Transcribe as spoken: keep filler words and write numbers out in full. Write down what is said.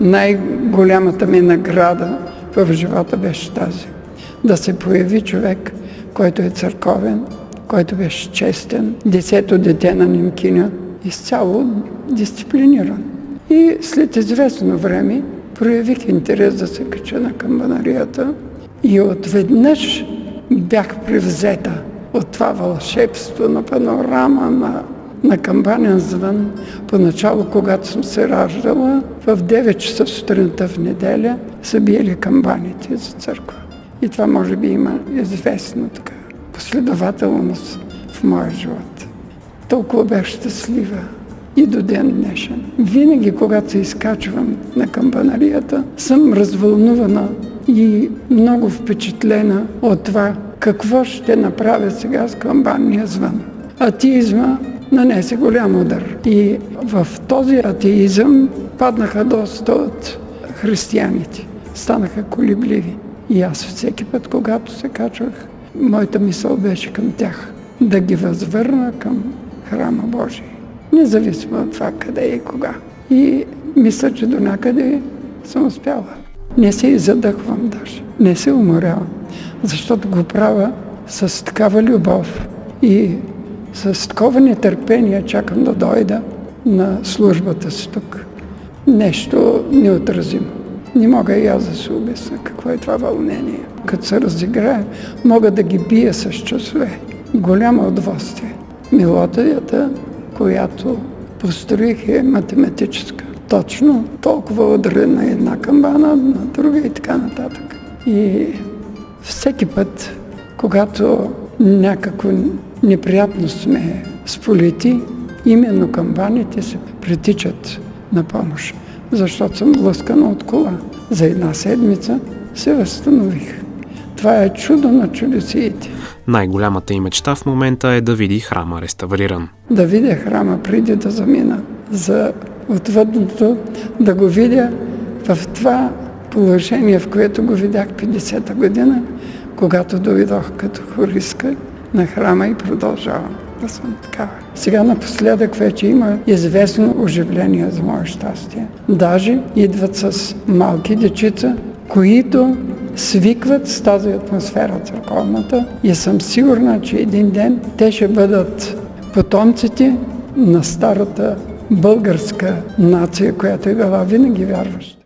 най-голямата ми награда в живота беше тази. Да се появи човек, който е църковен, който беше честен, десето дете на немкиня, изцяло дисциплиниран. И след известно време проявих интерес да се кача на камбанарията и отведнъж бях превзета от това вълшебство на панорама, на, на камбанен звън. Поначало, когато съм се раждала, в девет часа сутринта в неделя са биели камбаните за църква. И това може би има известно така последователност в моя живот. Толкова бях щастлива и до ден днешен. Винаги, когато се изкачвам на камбанарията, съм развълнувана и много впечатлена от това, какво ще направя сега с камбанния звън. Атеизма нанесе голям удар. И в този атеизъм паднаха доста от християните. Станаха колебливи. И аз всеки път, когато се качвах, моята мисъл беше към тях. Да ги възвърна към храма Божий. Независимо от това къде и кога. И мисля, че до някъде съм успяла. Не се задъхвам даже. Не се уморявам. Защото го правя с такава любов и с такова нетърпение чакам да дойда на службата си тук. Нещо неотразимо. Не мога и аз да се обясня какво е това вълнение. Като се разиграя, мога да ги бия с часове. Голямо удоволствие. Мелодията, която построих, е математическа. Точно толкова удари на една камбана, на друга и така нататък. И всеки път, когато някакво неприятност ме сполети, именно камбаните се притичат на помощ. Защото съм блъскана от кола. За една седмица се възстанових. Това е чудо на чудесиите. Най-голямата им мечта в момента е да види храма реставриран. Да видя храма преди да замина за отвъдното, да го видя в това положение, в което го видях петдесета година, когато дойдох като хористка на храма и продължавам да съм такава. Сега напоследък вече има известно оживление за мое щастие. Даже идват с малки дечица, които свикват с тази атмосфера църковната и съм сигурна, че един ден те ще бъдат потомците на старата българска нация, която е била винаги вярваща.